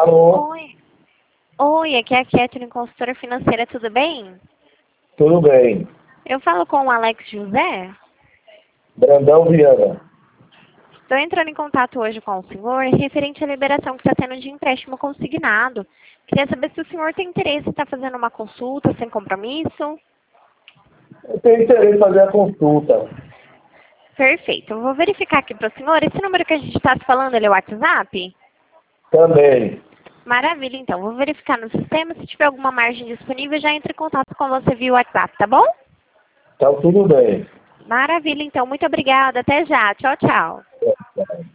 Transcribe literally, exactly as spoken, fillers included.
Alô? Oi. Oi, aqui é a Catherine, consultora financeira, tudo bem? Tudo bem. Eu falo com o Alex José. Brandão Viana. Estou entrando em contato hoje com o senhor referente à liberação que está tendo de empréstimo consignado. Queria saber se o senhor tem interesse em estar fazendo uma consulta sem compromisso. Eu tenho interesse em fazer a consulta. Perfeito. Eu vou verificar aqui para o senhor. Esse número que a gente está se falando, ele é o WhatsApp? Também. Maravilha, então. Vou verificar no sistema. Se tiver alguma margem disponível, já entre em contato com você via WhatsApp, tá bom? Então, tudo bem. Maravilha, então. Muito obrigada. Até já. Tchau, tchau. É, é.